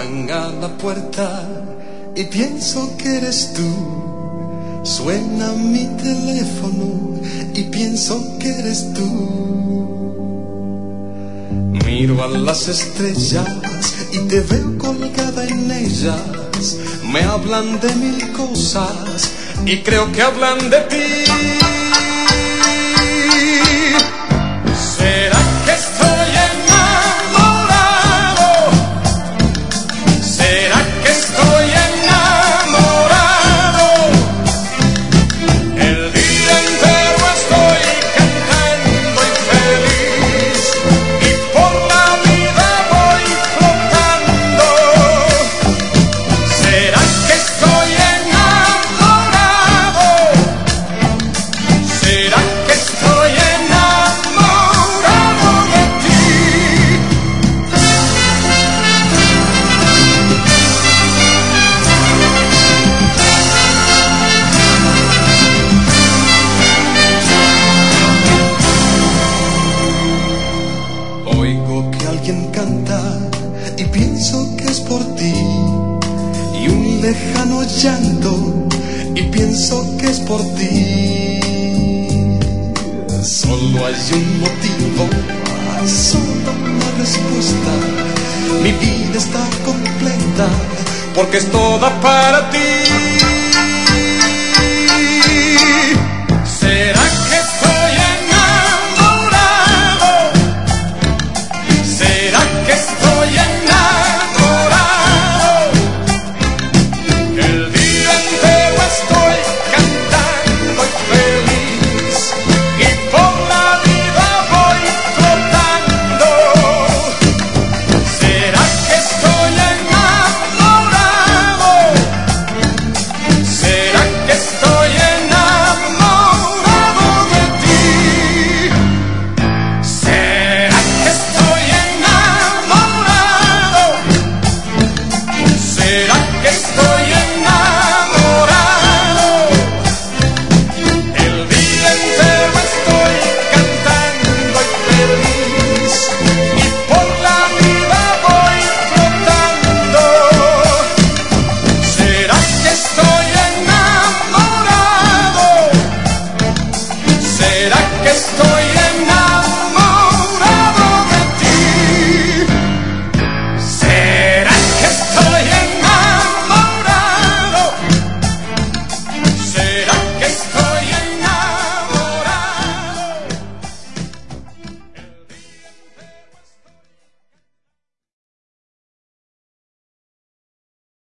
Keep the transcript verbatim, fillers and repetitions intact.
llaman a la puerta y pienso que eres tú. Suena mi teléfono y pienso que eres tú. Miro a las estrellas y te veo colgada en ellas. Me hablan de mil cosas y creo que hablan de ti. ¿Será que estoy enamorado? ¿Será que estoy enamorado? El día entero estoy cantando y feliz y por la vida voy flotando. ¿Será que estoy enamorado? ¿Será que estoy enamorado de ti? Oigo que alguien canta y pienso que es por ti, y un lejano llanto y pienso que es por ti. Solo hay un motivo, hay solo una respuesta. Mi vida está completa porque es toda para ti.